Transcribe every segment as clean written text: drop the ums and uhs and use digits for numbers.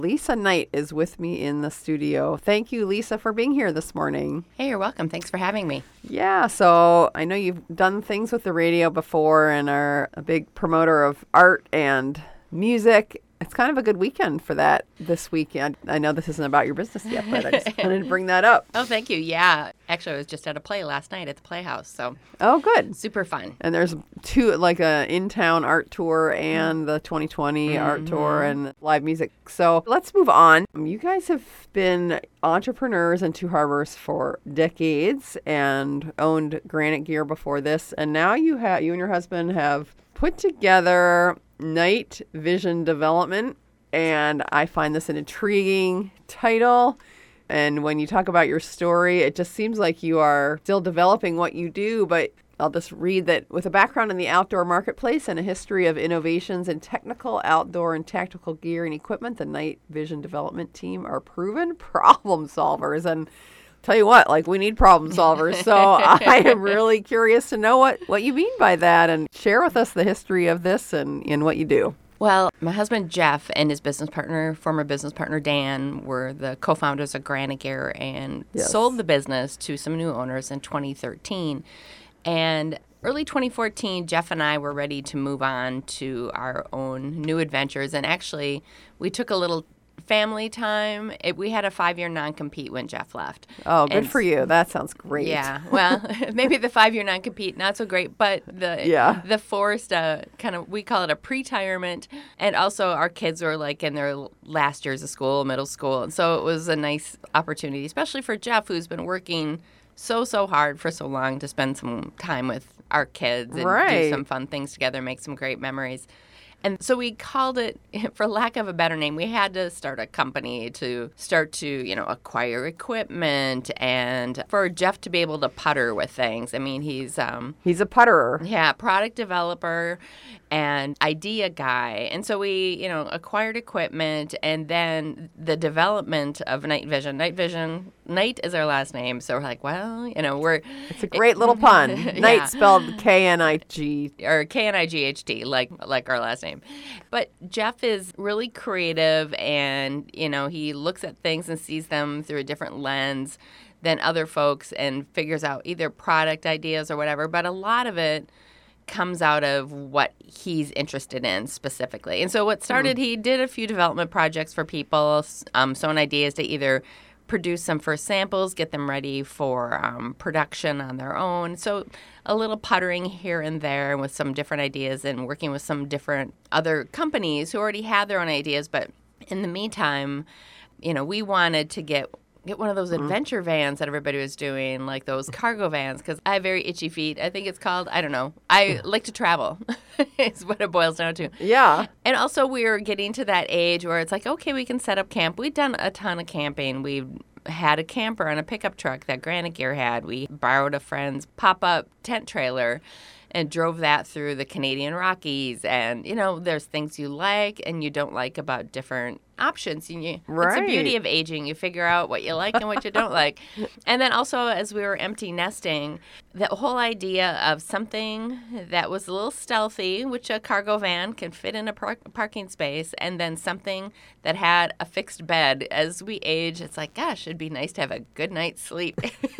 Lisa Knight is with me in the studio. Thank you, Lisa, for being here this morning. Hey, you're welcome. Thanks for having me. Yeah, so I know you've done things with the radio before and are a big promoter of art and music. It's kind of a good weekend for that this weekend. I know this isn't about your business yet, but I just wanted to bring that up. Oh, thank you. Yeah. Actually, I was just at a play last night at the Playhouse, so Oh, good. super fun. And there's two, like a in-town art tour and the 2020 art tour and live music. So let's move on. You guys have been entrepreneurs in Two Harbors for decades and owned Granite Gear before this. And now you and your husband have put together Night Vision Development. And I find this an intriguing title. And when you talk about your story, it just seems like you are still developing what you do, but I'll just read that with a background in the outdoor marketplace and a history of innovations in technical, outdoor, and tactical gear and equipment, the Night Vision Development Team are proven problem solvers. And tell you what, like, we need problem solvers. So I am really curious to know what you mean by that, and share with us the history of this and what you do. Well, my husband Jeff and his former business partner Dan, were the co-founders of Granite Gear and sold the business to some new owners in 2013. And early 2014, Jeff and I were ready to move on to our own new adventures. And actually, we took a little family time. We had a 5-year non-compete when Jeff left. Oh, good for you. That sounds great. Yeah. Well, maybe the 5-year non-compete, not so great, but the forced we call it a pre-retirement. And also our kids were like in their last years of school, middle school. And so it was a nice opportunity, especially for Jeff, who's been working so hard for so long, to spend some time with our kids and do some fun things together, make some great memories. And so we called it, for lack of a better name, we had to start a company to start to, acquire equipment and for Jeff to be able to putter with things. I mean, he's a putterer. Yeah, product developer and idea guy. And so we, acquired equipment, and then the development of Night Vision. Night is our last name. So we're like, well, It's a great little pun. Night spelled K-N-I-G. Or K-N-I-G-H-T, like our last name. But Jeff is really creative, and, he looks at things and sees them through a different lens than other folks and figures out either product ideas or whatever. But a lot of it comes out of what he's interested in specifically. And so what started, he did a few development projects for people, sowing ideas to either produce some first samples, get them ready for production on their own. So a little puttering here and there with some different ideas, and working with some different other companies who already had their own ideas. But in the meantime, we wanted to get one of those adventure vans that everybody was doing, like those cargo vans, because I have very itchy feet. I think it's called, I don't know. I like to travel is what it boils down to. Yeah. And also we were getting to that age where it's like, okay, we can set up camp. We'd done a ton of camping. We had a camper and a pickup truck that Granite Gear had. We borrowed a friend's pop-up tent trailer and drove that through the Canadian Rockies. And, there's things you like and you don't like about different options. It's the beauty of aging. You figure out what you like and what you don't like. And then also, as we were empty nesting, the whole idea of something that was a little stealthy, which a cargo van can fit in a parking space, and then something that had a fixed bed. As we age, it's like, gosh, it'd be nice to have a good night's sleep.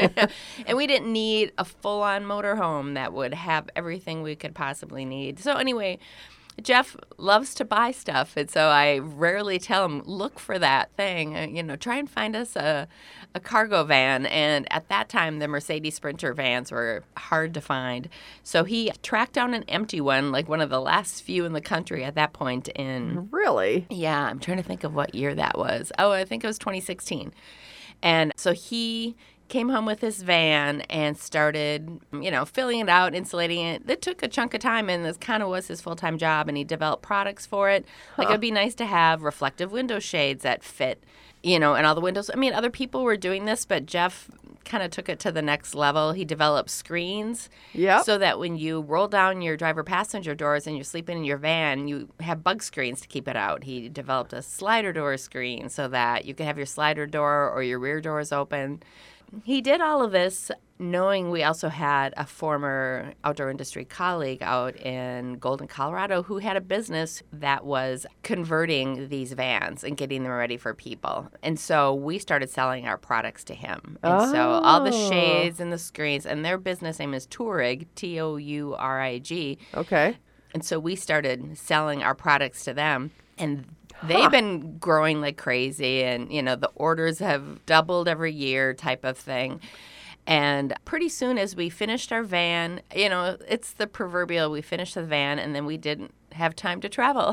And we didn't need a full-on motorhome that would have everything we could possibly need. So anyway, Jeff loves to buy stuff, and so I rarely tell him, look for that thing. Try and find us a cargo van. And at that time, the Mercedes Sprinter vans were hard to find. So he tracked down an empty one, like one of the last few in the country at that point in... Really? Yeah, I'm trying to think of what year that was. Oh, I think it was 2016. And so he came home with his van and started, filling it out, insulating it. It took a chunk of time, and this kind of was his full-time job, and he developed products for it. Like, it'd be nice to have reflective window shades that fit, and all the windows. I mean, other people were doing this, but Jeff kind of took it to the next level. He developed screens so that when you roll down your driver-passenger doors and you're sleeping in your van, you have bug screens to keep it out. He developed a slider door screen so that you could have your slider door or your rear doors open he did all of this knowing we also had a former outdoor industry colleague out in Golden, Colorado, who had a business that was converting these vans and getting them ready for people. And so we started selling our products to him. And so all the shades and the screens, and their business name is Tourig, Tourig. Okay. And so we started selling our products to them. And they've been growing like crazy. And, the orders have doubled every year type of thing. And pretty soon as we finished our van, it's the proverbial, we finished the van and then we didn't have time to travel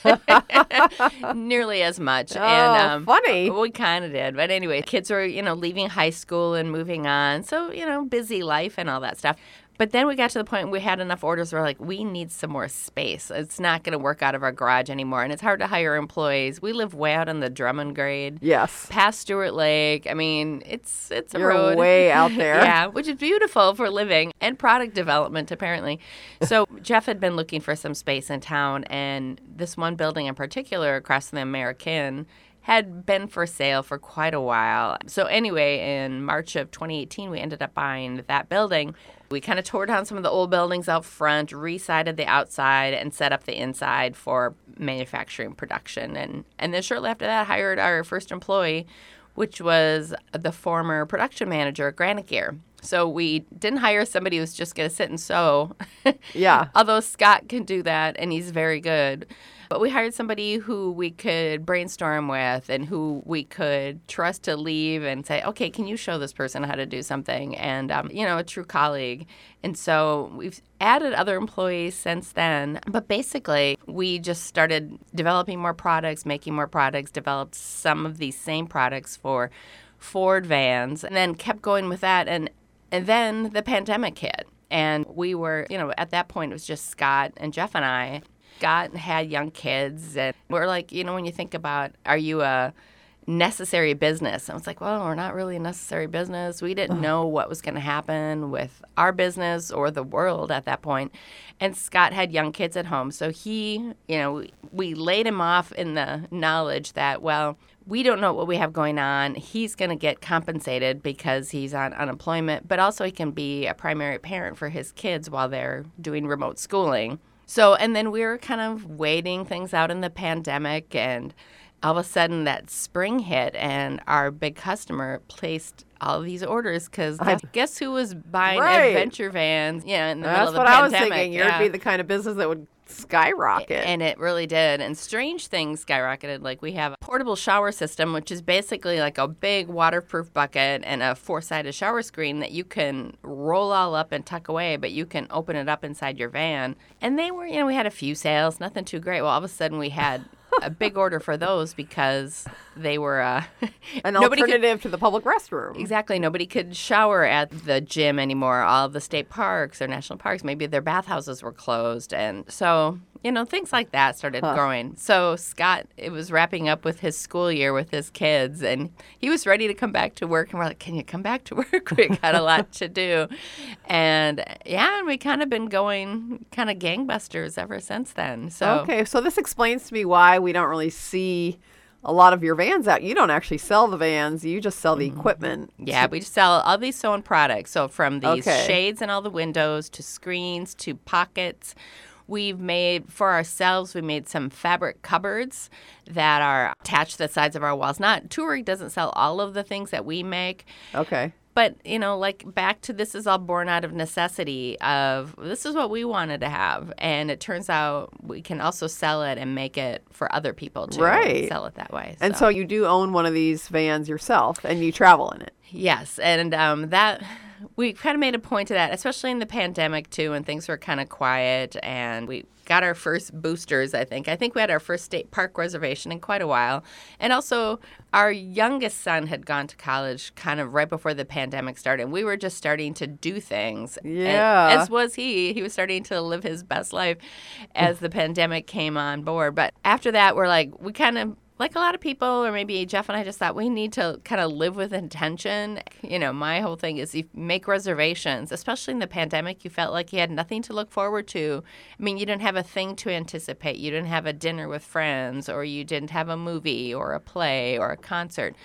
nearly as much. And funny. We kind of did. But anyway, kids were, leaving high school and moving on. So, busy life and all that stuff. But then we got to the point we had enough orders where, we need some more space. It's not going to work out of our garage anymore. And it's hard to hire employees. We live way out on the Drummond Grade. Yes. Past Stewart Lake. I mean, it's a You're road. way out there. Yeah, which is beautiful for living and product development, apparently. So Jeff had been looking for some space in town. And this one building in particular across from the American had been for sale for quite a while. So anyway, in March of 2018, we ended up buying that building. We kind of tore down some of the old buildings out front, re-sided the outside, and set up the inside for manufacturing production. And then shortly after that, hired our first employee, which was the former production manager at Granite Gear. So we didn't hire somebody who was just going to sit and sew. Yeah. Although Scott can do that, and he's very good. But we hired somebody who we could brainstorm with and who we could trust to leave and say, okay, can you show this person how to do something? And, a true colleague. And so we've added other employees since then. But basically, we just started developing more products, making more products, developed some of these same products for Ford vans, and then kept going with that. And then the pandemic hit. And we were, at that point, it was just Scott and Jeff and I. Scott had young kids, and we're like, when you think about, are you a necessary business? I was like, well, we're not really a necessary business. We didn't know what was going to happen with our business or the world at that point. And Scott had young kids at home. So he, we laid him off in the knowledge that, well, we don't know what we have going on. He's going to get compensated because he's on unemployment, but also he can be a primary parent for his kids while they're doing remote schooling. So, and then we were kind of waiting things out in the pandemic, and all of a sudden that spring hit, and our big customer placed all of these orders because guess who was buying adventure vans? Yeah, in the middle of the pandemic. That's what I was thinking. You'd be the kind of business that would skyrocket. And it really did. And strange things skyrocketed. Like we have a portable shower system, which is basically like a big waterproof bucket and a 4-sided shower screen that you can roll all up and tuck away, but you can open it up inside your van. And they were, we had a few sales, nothing too great. Well, all of a sudden we had a big order for those because they were an alternative to the public restroom. Exactly. Nobody could shower at the gym anymore. All of the state parks or national parks, maybe their bathhouses were closed. And so, things like that started growing. So Scott, it was wrapping up with his school year with his kids, and he was ready to come back to work. And we're like, can you come back to work? We got a lot to do. And we kind of been going kind of gangbusters ever since then. So okay, so this explains to me why we don't really see a lot of your vans out. You don't actually sell the vans. You just sell the equipment. Yeah, we just sell all these sewn products. So from these shades in all the windows to screens to pockets. We've made, for ourselves, we made some fabric cupboards that are attached to the sides of our walls. Tourig doesn't sell all of the things that we make. Okay. But, back to this is all born out of necessity of this is what we wanted to have. And it turns out we can also sell it and make it for other people to sell it that way. And so you do own one of these vans yourself and you travel in it. Yes. And that we kind of made a point of that, especially in the pandemic, too, when things were kind of quiet and we got our first boosters, I think. I think we had our first state park reservation in quite a while. And also, our youngest son had gone to college kind of right before the pandemic started. We were just starting to do things. Yeah. And as was he. He was starting to live his best life as the pandemic came on board. But after that, we're like, we kind of, like a lot of people, or maybe Jeff and I just thought we need to kind of live with intention. My whole thing is you make reservations, especially in the pandemic. You felt like you had nothing to look forward to. I mean, you didn't have a thing to anticipate. You didn't have a dinner with friends, or you didn't have a movie or a play or a concert.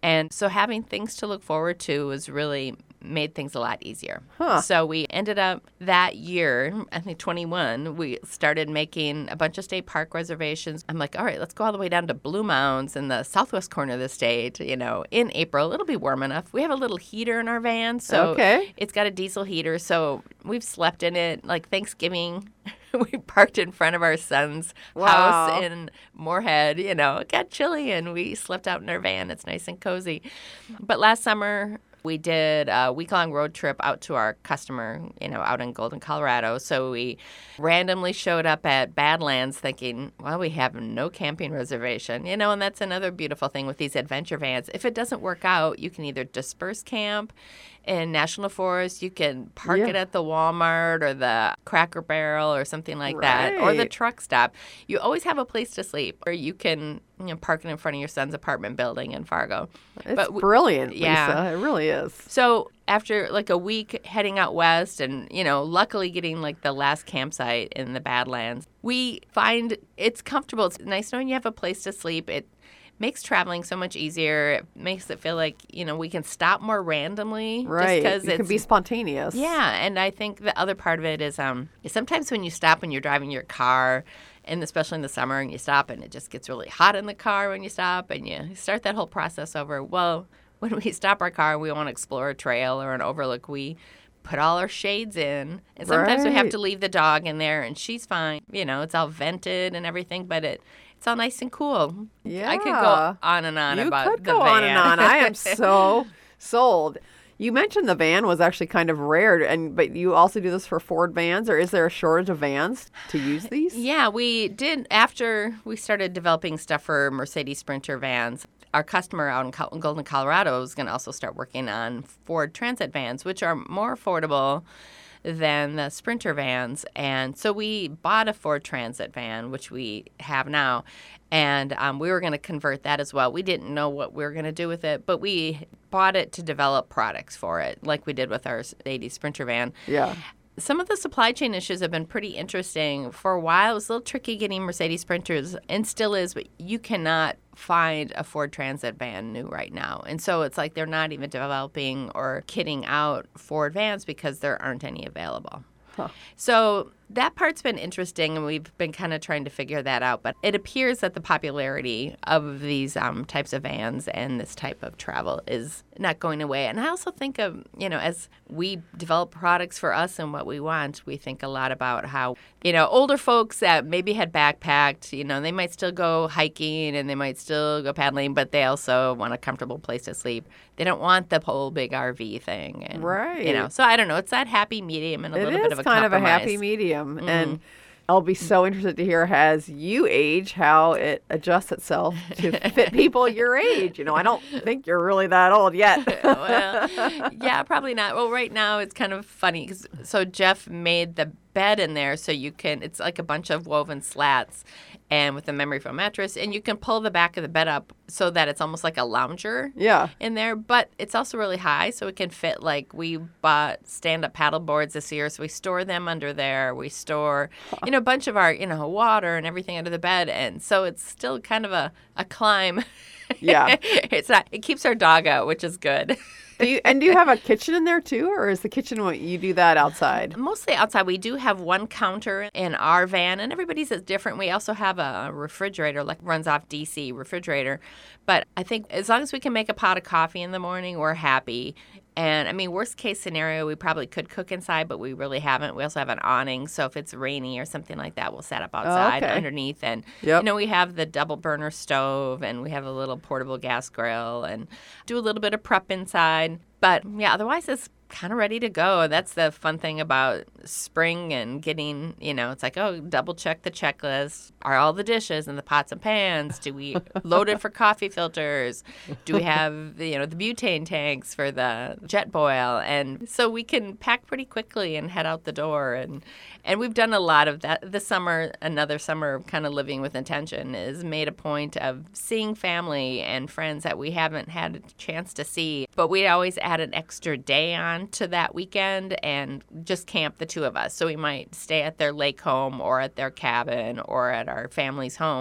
And so having things to look forward to was really made things a lot easier. Huh. So we ended up that year, I think 21, we started making a bunch of state park reservations. I'm like, all right, let's go all the way down to Blue Mounds in the southwest corner of the state, in April. It'll be warm enough. We have a little heater in our van, so it's got a diesel heater, so we've slept in it. Like Thanksgiving, we parked in front of our son's house in Moorhead. It got chilly, and we slept out in our van. It's nice and cozy. But last summer, we did a week-long road trip out to our customer, out in Golden, Colorado. So we randomly showed up at Badlands thinking, well, we have no camping reservation, and that's another beautiful thing with these adventure vans. If it doesn't work out, you can either disperse camp in National Forest, you can park it at the Walmart or the Cracker Barrel or something like that, or the truck stop. You always have a place to sleep, or you can park it in front of your son's apartment building in Fargo. It's brilliant, Lisa. It really is. So after like a week heading out west and, luckily getting like the last campsite in the Badlands, we find it's comfortable. It's nice knowing you have a place to sleep. It makes traveling so much easier. It makes it feel like, we can stop more randomly. Right. Just it can be spontaneous. Yeah. And I think the other part of it is sometimes when you stop when you're driving your car, and especially in the summer, and you stop and it just gets really hot in the car when you stop and you start that whole process over. Well, when we stop our car and we want to explore a trail or an overlook, we put all our shades in. And sometimes we have to leave the dog in there, and she's fine. It's all vented and everything, but it's all nice and cool. Yeah. I could go on and on about the van. You could go on and on. I am so sold. You mentioned the van was actually kind of rare, but you also do this for Ford vans, or is there a shortage of vans to use these? Yeah, we did after we started developing stuff for Mercedes Sprinter vans. Our customer out in Golden, Colorado is going to also start working on Ford Transit vans, which are more affordable than the Sprinter vans. And so we bought a Ford Transit van, which we have now, and we were going to convert that as well. We didn't know what we were going to do with it, but we bought it to develop products for it, like we did with our 80 Sprinter van. Yeah. Some of the supply chain issues have been pretty interesting. For a while, it was a little tricky getting Mercedes Sprinters, and still is, but you cannot find a Ford Transit van new right now. And so it's like they're not even developing or kitting out Ford vans because there aren't any available. Huh. So that part's been interesting, and we've been kind of trying to figure that out. But it appears that the popularity of these types of vans and this type of travel is not going away. And I also think of, as we develop products for us and what we want, we think a lot about how, older folks that maybe had backpacked, they might still go hiking and they might still go paddling, but they also want a comfortable place to sleep. They don't want the whole big RV thing. And, right. So I don't know. It's that happy medium and a little bit of a compromise. It is kind of a happy medium. Mm-hmm. And I'll be so interested to hear, as you age, how it adjusts itself to fit people your age. I don't think you're really that old yet. Well, yeah, probably not. Well, right now it's kind of funny. So Jeff made the bed in there so it's like a bunch of woven slats and with a memory foam mattress, and you can pull the back of the bed up so that it's almost like a lounger in there, but it's also really high, so it can fit. Like, we bought stand-up paddle boards this year, so we store them under there. We store a bunch of our water and everything under the bed, and so it's still kind of a climb. Yeah. It keeps our dog out, which is good. Do you have a kitchen in there too, or is the kitchen what you do that outside? Mostly outside. We do have one counter in our van, and everybody's is different. We also have a refrigerator, like runs off DC refrigerator. But I think as long as we can make a pot of coffee in the morning, we're happy. And I mean, worst case scenario, we probably could cook inside, but we really haven't. We also have an awning, so if it's rainy or something like that, we'll set up outside underneath. And we have the double burner stove, and we have a little portable gas grill, and do a little bit of prep inside. But yeah, otherwise it's kind of ready to go. That's the fun thing about spring and getting, it's like, double check the checklist. Are all the dishes and the pots and pans? Do we load it for coffee filters? Do we have, the butane tanks for the jet boil? And so we can pack pretty quickly and head out the door. And we've done a lot of that. This summer, another summer of kind of living with intention, is made a point of seeing family and friends that we haven't had a chance to see. But we always add an extra day on to that weekend and just camp the two of us. So we might stay at their lake home or at their cabin or at our family's home,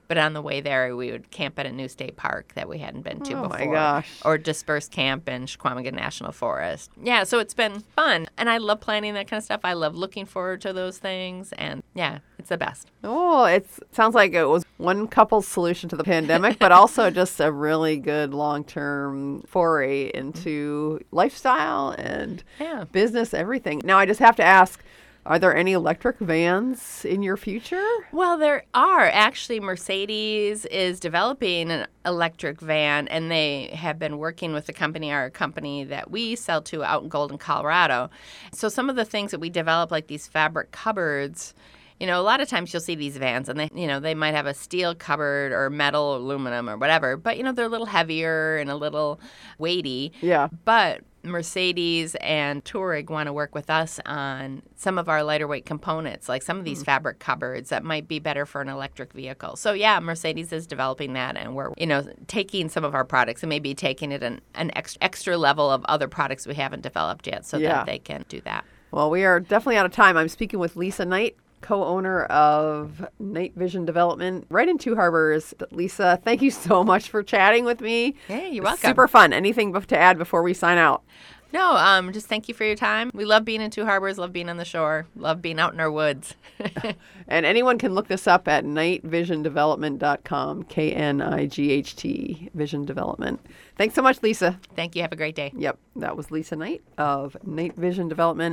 But on the way there, we would camp at a new state park that we hadn't been to Oh, before. my gosh. Or disperse camp in Chequamegon National Forest. Yeah, so it's been fun. And I love planning that kind of stuff. I love looking forward to those things. And yeah, it's the best. Oh, it sounds like it was one couple's solution to the pandemic, but also just a really good long-term foray into lifestyle and Yeah. business, everything. Now, I just have to ask, are there any electric vans in your future? Well, there are. Actually, Mercedes is developing an electric van, and they have been working with our company that we sell to out in Golden, Colorado. So some of the things that we develop, like these fabric cupboards, a lot of times you'll see these vans and they might have a steel cupboard or metal or aluminum or whatever, but, they're a little heavier and a little weighty. Yeah. But Mercedes and Touareg want to work with us on some of our lighter weight components, like some of these fabric cupboards that might be better for an electric vehicle. So yeah, Mercedes is developing that, and we're taking some of our products and maybe taking it an extra level of other products we haven't developed yet, so that they can do that. Well, we are definitely out of time. I'm speaking with Lisa Knight, co-owner of Night Vision Development right in Two Harbors. Lisa, thank you so much for chatting with me. Hey, you're welcome. Super fun. Anything to add before we sign out? No, just thank you for your time. We love being in Two Harbors, love being on the shore, love being out in our woods. And anyone can look this up at nightvisiondevelopment.com, KNIGHT, Vision Development. Thanks so much, Lisa. Thank you. Have a great day. Yep, that was Lisa Knight of Night Vision Development.